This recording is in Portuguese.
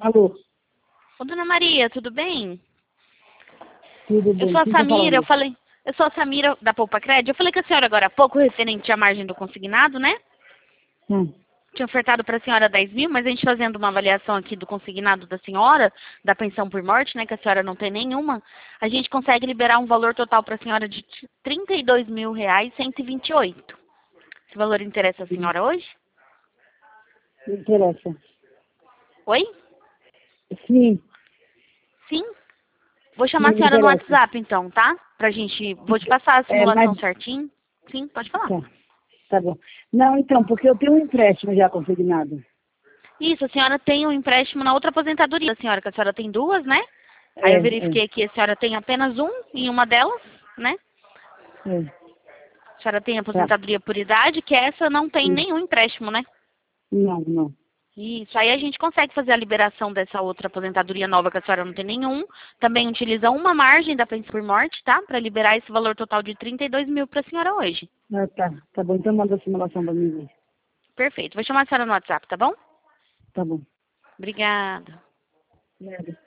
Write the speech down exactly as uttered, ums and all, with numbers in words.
Alô? Ô, dona Maria, tudo bem? Tudo Eu bem? sou a Quem tá Samira, eu falando? falei... Eu sou a Samira da Poupa Crédito. Eu falei com a senhora agora há pouco, referente à margem do consignado, né? Hum. Tinha ofertado para a senhora dez mil, mas a gente fazendo uma avaliação aqui do consignado da senhora, da pensão por morte, né, que a senhora não tem nenhuma, a gente consegue liberar um valor total para a senhora de trinta e dois mil reais, cento e vinte e oito. Esse valor interessa a senhora hoje? Me interessa. Oi? Sim, Sim? Vou chamar sim, a me senhora no interessa. WhatsApp, então, tá? Pra gente... Vou te passar a É, mas... simulação certinho. Sim, pode falar. Tá, tá bom. Não, então, porque eu tenho um empréstimo já consignado. Isso, a senhora tem um empréstimo na outra aposentadoria da senhora, que a senhora tem duas, né? Aí É, eu é, verifiquei que a senhora tem apenas um em uma delas, né? é. A senhora tem Tá. aposentadoria por idade, que essa não tem Hum. nenhum empréstimo, né? Não, não. Isso, aí a gente consegue fazer a liberação dessa outra aposentadoria nova que a senhora não tem nenhum. Também utiliza uma margem da pensão por morte, tá? Para liberar esse valor total de trinta e dois mil para a senhora hoje. Ah, tá. Tá bom, então manda a simulação pra mim ver. Perfeito. Vou chamar a senhora no WhatsApp, tá bom? Tá bom. Obrigada. Obrigada.